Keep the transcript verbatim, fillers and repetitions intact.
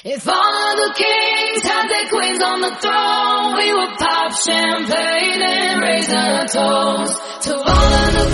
If all of the kings had their queens on the throne, we would pop champagne and raise a toast to all of the